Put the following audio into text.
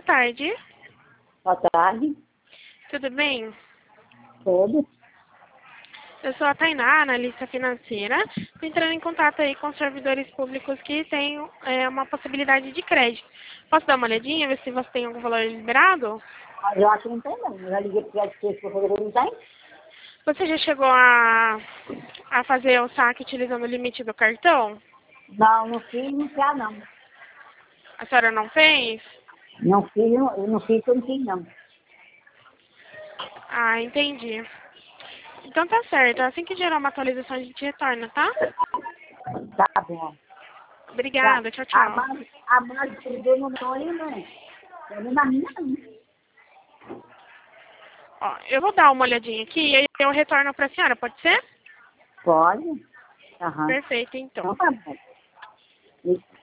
tarde. Boa tarde. Tudo bem? Tudo. Eu sou a Tainá, analista financeira. Estou entrando em contato aí com os servidores públicos que têm uma possibilidade de crédito. Posso dar uma olhadinha, ver se você tem algum valor liberado? Mas eu acho que não tem, não. Eu já liguei para o crédito para fazer, não tem? Você já chegou a fazer o saque utilizando o limite do cartão? Não, não fiz, não quer, não. A senhora não fez? Não fiz, eu não fiz, eu não fiz, não. Ah, entendi. Então tá certo. Assim que gerar uma atualização, a gente retorna, tá? Tá bom. Tá. Obrigada. Tchau, tchau. A mais perdeu no meu aí, né? Eu na minha, não. Ó, eu vou dar uma olhadinha aqui e aí eu retorno pra senhora, pode ser? Pode? Aham. Perfeito, então. Então tá bom.